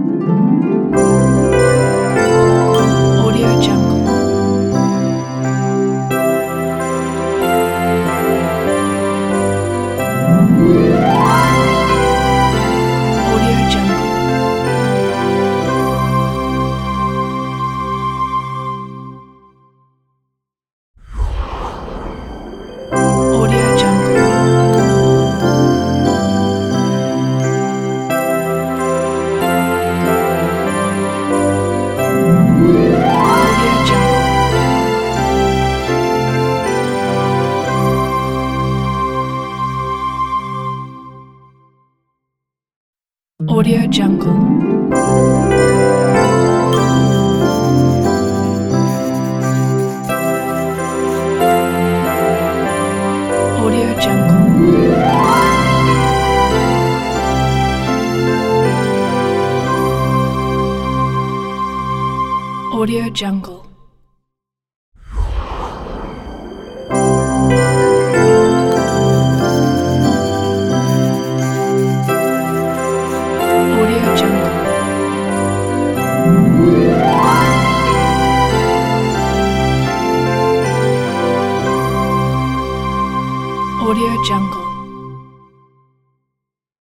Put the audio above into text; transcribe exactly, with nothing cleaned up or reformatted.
Audio Jungle. Audio Jungle. Audio Jungle. Audio Jungle. Audio Jungle. Audio Jungle. Audio Jungle. Audio Jungle.